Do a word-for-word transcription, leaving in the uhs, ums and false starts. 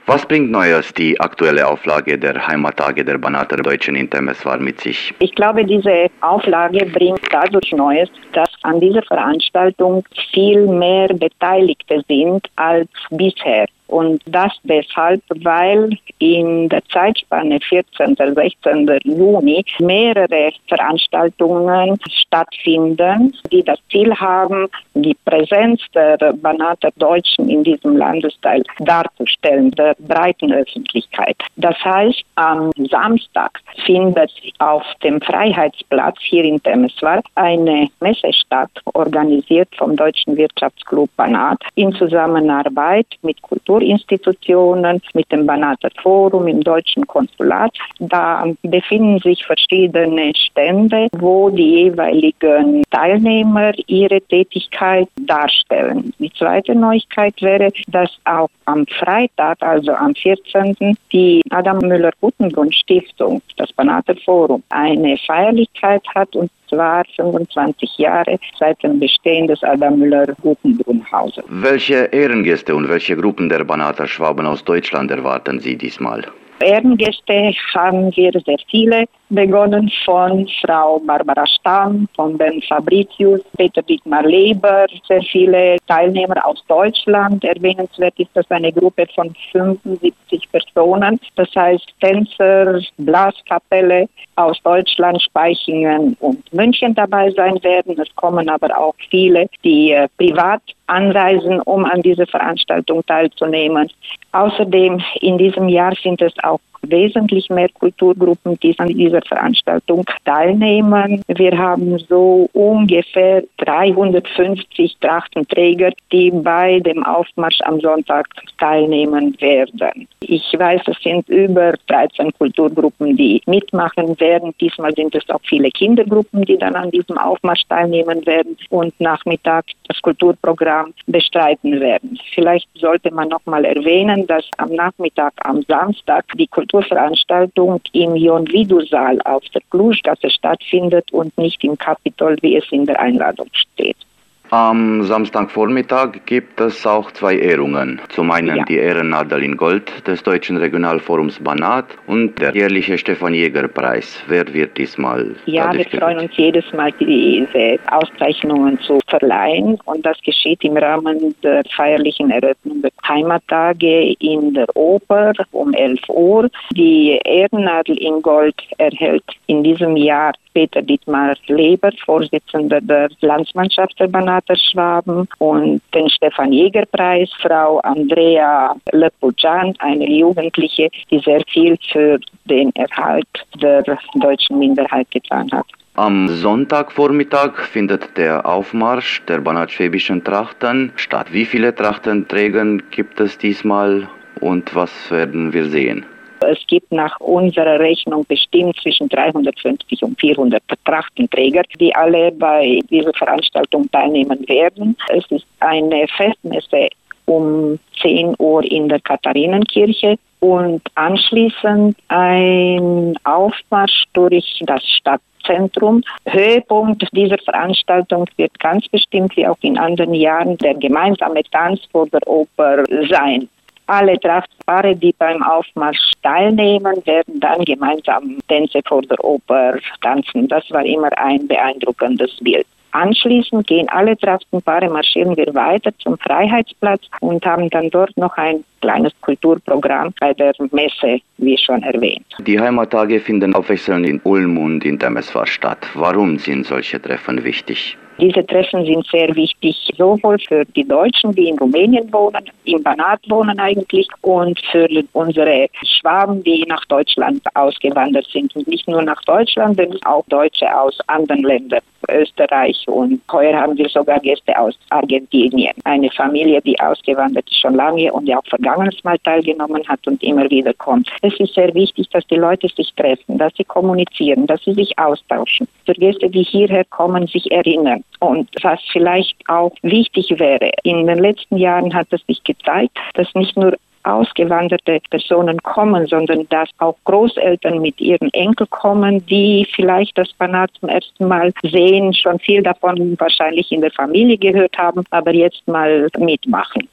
Was bringt Neues die aktuelle Auflage der Heimattage der Banater Deutschen in Temeswar mit sich? Ich glaube, diese Auflage bringt dadurch Neues, dass an dieser Veranstaltung viel mehr Beteiligte sind als bisher. Und das deshalb, weil in der Zeitspanne vierzehnten bis sechzehnten Juni mehrere Veranstaltungen stattfinden, die das Ziel haben, die Präsenz der Banater Deutschen in diesem Landesteil darzustellen, der breiten Öffentlichkeit. Das heißt, am Samstag findet auf dem Freiheitsplatz hier in Temeswar eine Messe statt, organisiert vom Deutschen Wirtschaftsclub Banat in Zusammenarbeit mit Kulturinstitutionen, mit dem Banater Forum im Deutschen Konsulat. Da befinden sich verschiedene Stände, wo die jeweiligen Teilnehmer ihre Tätigkeit darstellen. Die zweite Neuigkeit wäre, dass auch am Freitag, also am vierzehnten die Adam Müller-Guttenbrunn Stiftung, das Banater Forum, eine Feierlichkeit hat, und zwar fünfundzwanzig Jahre seit dem Bestehen des Adam Müller-Guttenbrunn-Hauses. Welche Ehrengäste und welche Gruppen der Banater Schwaben aus Deutschland erwarten Sie diesmal? Ehrengäste haben wir sehr viele, begonnen von Frau Barbara Stamm, von Ben Fabricius, Peter Dietmar Leber, sehr viele Teilnehmer aus Deutschland. Erwähnenswert ist, dass eine Gruppe von fünfundsiebzig Personen, das heißt Tänzer, Blaskapelle aus Deutschland, Spaichingen und München dabei sein werden. Es kommen aber auch viele, die äh, privat anreisen, um an dieser Veranstaltung teilzunehmen. Außerdem in diesem Jahr sind es auch wesentlich mehr Kulturgruppen, die an dieser Veranstaltung teilnehmen. Wir haben so ungefähr dreihundertfünfzig Trachtenträger, die bei dem Aufmarsch am Sonntag teilnehmen werden. Ich weiß, es sind über dreizehn Kulturgruppen, die mitmachen werden. Diesmal sind es auch viele Kindergruppen, die dann an diesem Aufmarsch teilnehmen werden und Nachmittag das Kulturprogramm bestreiten werden. Vielleicht sollte man noch mal erwähnen, dass am Nachmittag, am Samstag, die Kulturveranstaltung im Jon-Vidu-Saal auf der Kluschgasse stattfindet und nicht im Kapitol, wie es in der Einladung steht. Am Samstagvormittag gibt es auch zwei Ehrungen. Zum einen ja. die Ehrennadel in Gold des Deutschen Regionalforums Banat und der jährliche Stefan-Jäger-Preis. Wer wird diesmal? Ja, wir freuen uns jedes Mal, diese Auszeichnungen zu verleihen, und das geschieht im Rahmen der feierlichen Eröffnung der Heimattage in der Oper um elf Uhr. Die Ehrennadel in Gold erhält in diesem Jahr Peter Dietmar Leber, Vorsitzender der Landsmannschaft der Banater Schwaben, und den Stefan-Jäger-Preis Frau Andrea Lepujan, eine Jugendliche, die sehr viel für den Erhalt der deutschen Minderheit getan hat. Am Sonntagvormittag findet der Aufmarsch der banat-schwäbischen Trachten statt. Wie viele Trachtenträger gibt es diesmal und was werden wir sehen? Es gibt nach unserer Rechnung bestimmt zwischen dreihundertfünfzig und vierhundert Trachtenträger, die alle bei dieser Veranstaltung teilnehmen werden. Es ist eine Festmesse um zehn Uhr in der Katharinenkirche und anschließend ein Aufmarsch durch das Stadtzentrum. Höhepunkt dieser Veranstaltung wird ganz bestimmt, wie auch in anderen Jahren, der gemeinsame Tanz vor der Oper sein. Alle Trachtpaare, die beim Aufmarsch teilnehmen, werden dann gemeinsam Tänze vor der Oper tanzen. Das war immer ein beeindruckendes Bild. Anschließend gehen alle Trachtenpaare, marschieren wir weiter zum Freiheitsplatz und haben dann dort noch ein kleines Kulturprogramm bei der Messe, wie schon erwähnt. Die Heimattage finden abwechselnd in Ulm und in Temeswar statt. Warum sind solche Treffen wichtig? Diese Treffen sind sehr wichtig, sowohl für die Deutschen, die in Rumänien wohnen, im Banat wohnen eigentlich, und für unsere Schwaben, die nach Deutschland ausgewandert sind. Und nicht nur nach Deutschland, sondern auch Deutsche aus anderen Ländern, Österreich, und heuer haben wir sogar Gäste aus Argentinien. Eine Familie, die ausgewandert ist schon lange und die auch vergangenes Mal teilgenommen hat und immer wieder kommt. Es ist sehr wichtig, dass die Leute sich treffen, dass sie kommunizieren, dass sie sich austauschen. Für Gäste, die hierher kommen, sich erinnern. Und was vielleicht auch wichtig wäre, in den letzten Jahren hat es sich gezeigt, dass nicht nur ausgewanderte Personen kommen, sondern dass auch Großeltern mit ihren Enkeln kommen, die vielleicht das Banat zum ersten Mal sehen, schon viel davon wahrscheinlich in der Familie gehört haben, aber jetzt mal mitmachen.